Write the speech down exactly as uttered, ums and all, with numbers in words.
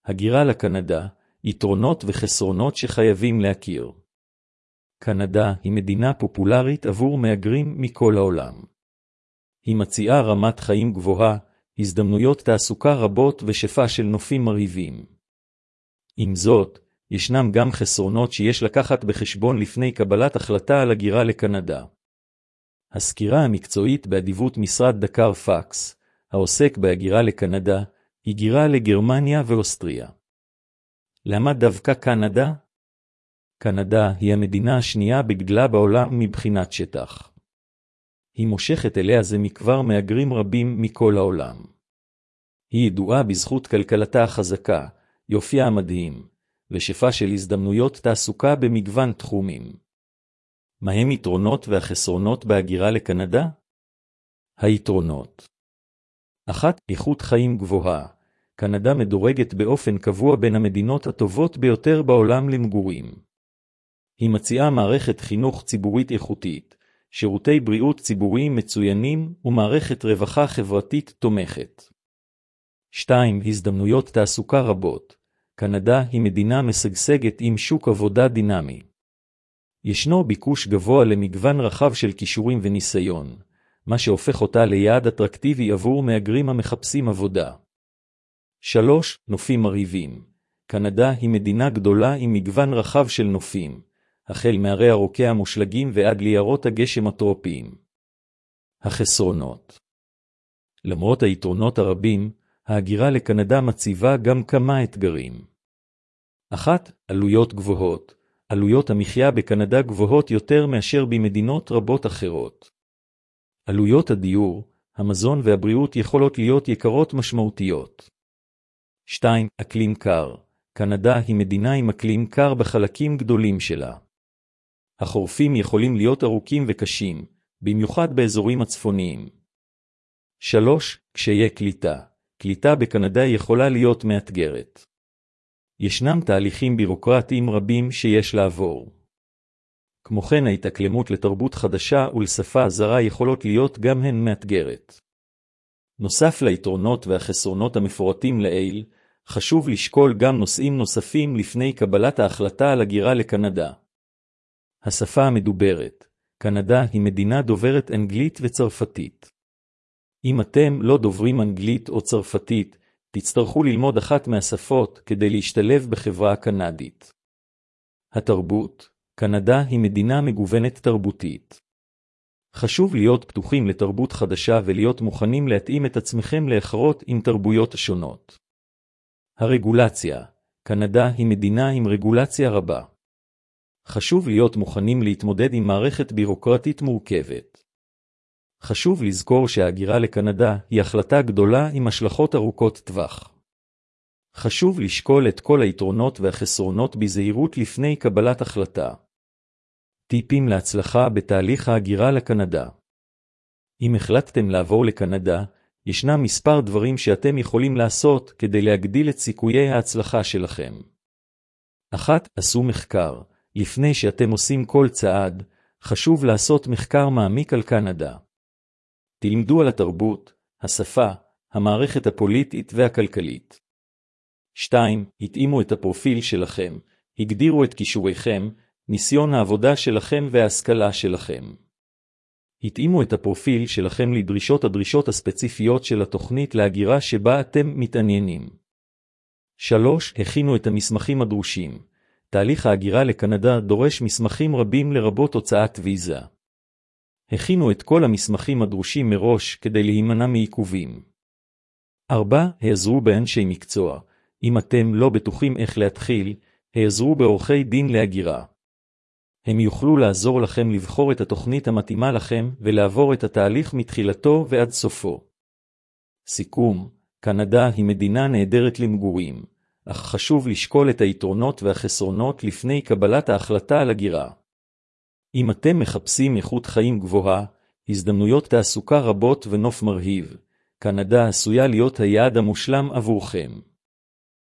הגירה לקנדה, יתרונות וחסרונות שחייבים להכיר. קנדה היא מדינה פופולרית עבור מהגרים מכל העולם. היא מציעה רמת חיים גבוהה, הזדמנויות תעסוקה רבות ושפע של נופים מרהיבים. עם זאת, ישנם גם חסרונות שיש לקחת בחשבון לפני קבלת החלטה על הגירה לקנדה. הסקירה המקצועית באדיבות משרד דקר פקס, העוסק בהגירה לקנדה, היא גירה לגרמניה ואוסטריה. למה דווקא קנדה? קנדה היא המדינה השנייה בגדלה בעולם מבחינת שטח. היא מושכת אליה זה מכבר מהגרים רבים מכל העולם. היא ידועה בזכות כלכלתה החזקה, יופייה המדהים, ושפע של הזדמנויות תעסוקה במגוון תחומים. מהם יתרונות והחסרונות בהגירה לקנדה? היתרונות. אחת, איכות חיים גבוהה. קנדה מדורגת באופן קבוע בין המדינות הטובות ביותר בעולם למגורים. היא מציעה מערכת חינוך ציבורית איכותית, שירותי בריאות ציבוריים מצוינים ומערכת רווחה חברתית תומכת. שתיים. הזדמנויות תעסוקה רבות. קנדה היא מדינה משגשגת עם שוק עבודה דינמי. ישנו ביקוש גבוה למגוון רחב של כישורים וניסיון, מה שהופך אותה ליעד אטרקטיבי עבור מהגרים המחפשים עבודה. שלוש. נופים מרהיבים. קנדה היא מדינה גדולה עם מגוון רחב של נופים, החל מהרי הרוקע המושלגים ועד ליערות הגשם הטרופיים. החסרונות. למרות היתרונות הרבים, ההגירה לקנדה מציבה גם כמה אתגרים. אחת. עלויות גבוהות. עלויות המחיה בקנדה גבוהות יותר מאשר במדינות רבות אחרות. עלויות הדיור, המזון והבריאות יכולות להיות יקרות משמעותיות. שתיים. אקלים קר. קנדה היא מדינה עם אקלים קר בחלקים גדולים שלה. החורפים יכולים להיות ארוכים וקשים, במיוחד באזורים הצפוניים. שלוש. קשיי קליטה. קליטה בקנדה יכולה להיות מאתגרת. ישנם תהליכים בירוקרטיים רבים שיש לעבור. כמו כן, ההתאקלמות לתרבות חדשה ולשפה זרה יכולות להיות גם הן מאתגרת. נוסף ליתרונות והחסרונות המפורטים לעיל, חשוב לשקול גם נושאים נוספים לפני קבלת ההחלטה על הגירה לקנדה. השפה המדוברת. קנדה היא מדינה דוברת אנגלית וצרפתית. אם אתם לא דוברים אנגלית או צרפתית, תצטרכו ללמוד אחת מהשפות כדי להשתלב בחברה הקנדית. התרבות. קנדה היא מדינה מגוונת תרבותית. חשוב להיות פתוחים לתרבות חדשה ולהיות מוכנים להתאים את עצמכם לאחרות עם תרבויות שונות. הרגולציה. קנדה היא מדינה עם רגולציה רבה. חשוב להיות מוכנים להתמודד עם מערכת בירוקרטית מורכבת. חשוב לזכור שההגירה לקנדה היא החלטה גדולה עם השלכות ארוכות טווח. חשוב לשקול את כל היתרונות והחסרונות בזהירות לפני קבלת החלטה. טיפים להצלחה בתהליך ההגירה לקנדה. אם החלטתם לעבור לקנדה, ישנם מספר דברים שאתם יכולים לעשות כדי להגדיל את סיכויי ההצלחה שלכם. אחת. עשו מחקר. לפני שאתם עושים כל צעד, חשוב לעשות מחקר מעמיק על קנדה. תלמדו על התרבות, השפה, המערכת הפוליטית והכלכלית. שתיים. התאימו את הפרופיל שלכם, הגדירו את כישוריכם, ניסיון העבודה שלכם וההשכלה שלכם. התאימו את הפרופיל שלכם לדרישות הדרישות הספציפיות של התוכנית להגירה שבה אתם מתעניינים. שלוש. הכינו את המסמכים הדרושים. תהליך ההגירה לקנדה דורש מסמכים רבים לרבות הוצאת ויזה. הכינו את כל המסמכים הדרושים מראש כדי להימנע מעיכובים. ארבע. העזרו באנשי מקצוע. אם אתם לא בטוחים איך להתחיל, העזרו בעורכי דין להגירה. הם יוכלו לעזור לכם לבחור את התוכנית המתאימה לכם ולעבור את התהליך מתחילתו ועד סופו. סיכום. קנדה היא מדינה נהדרת למגורים, אך חשוב לשקול את היתרונות והחסרונות לפני קבלת ההחלטה על הגירה. אם אתם מחפשים איכות חיים גבוהה, הזדמנויות תעסוקה רבות ונוף מרהיב, קנדה עשויה להיות היעד המושלם עבורכם.